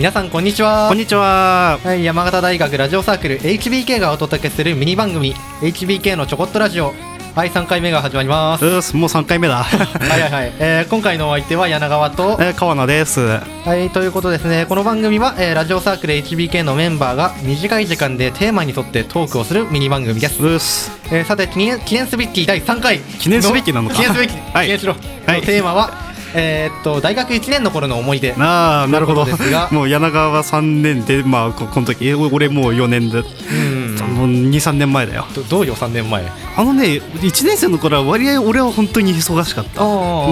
皆さんこんにちは。 こんにちは。 はい、山形大学ラジオサークル HBK がお届けするミニ番組 HBK のちょこっとラジオ。はい、3回目が始まります。 もう3回目だ。 はいはいはい、今回のお相手は柳川と、 川名です。 はい、ということですね、この番組は、ラジオサークル HBK のメンバーが短い時間でテーマに沿ってトークをするミニ番組です。さて記念すべき第3回記念すべきなのか。 記念すべき、 はい、 記念しろ、はい、テーマは大学1年の頃の思い出。 なるほど。もう柳川は3年で、この時俺もう4年で、もう 2,3 年前だよ。 どうよ3年前。 1年生の頃は割合俺は本当に忙しかった。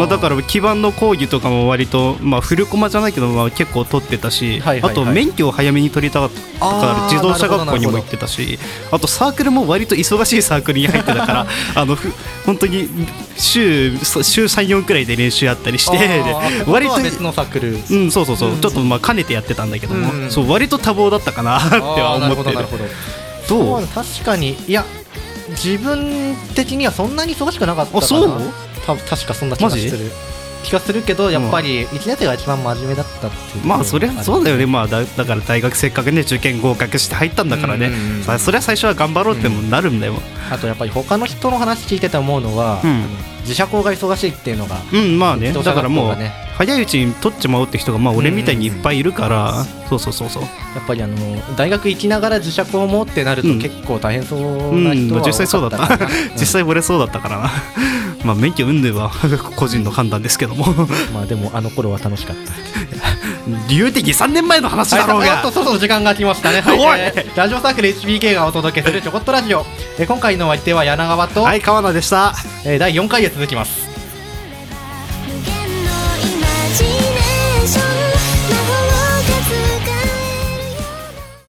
だから基盤の講義とかも割と、フルコマじゃないけど、結構取ってたし、あと免許を早めに取りたかったから自動車学校にも行ってたし、あとサークルも割と忙しいサークルに入ってたから本当に週 3,4 くらいで練習あったりして、 割と別のサークル、 そうちょっと兼ねてやってたんだけども、そう割と多忙だったかなっては思ってる。 どう？確かに、いや自分的にはそんなに忙しくなかったかな。 そう？ 確かそんな気がするけど、やっぱり1年生が一番真面目だったっていう。 そりゃそうだよね。だから大学せっかくね受験合格して入ったんだからね、そりゃ最初は頑張ろうってもなるんだよ。 あとやっぱり他の人の話聞いてて思うのは、自社校が忙しいっていうのが、 だからもう早いうちに取っちまおうって人が俺みたいにいっぱいいるから、そうやっぱり大学行きながら自社校もってなると結構大変そうな人は多かった。 実際そうだった。実際俺そうだったからな。免許運では個人の判断ですけどもでもあの頃は楽しかった。 理由的3年前の話だろうが。 そろそろ時間が来ましたね。ラジオサークル HBK がお届けするちょこっとラジオ。今回のお相手は柳川と、 川名でした。 第4回へ続きます。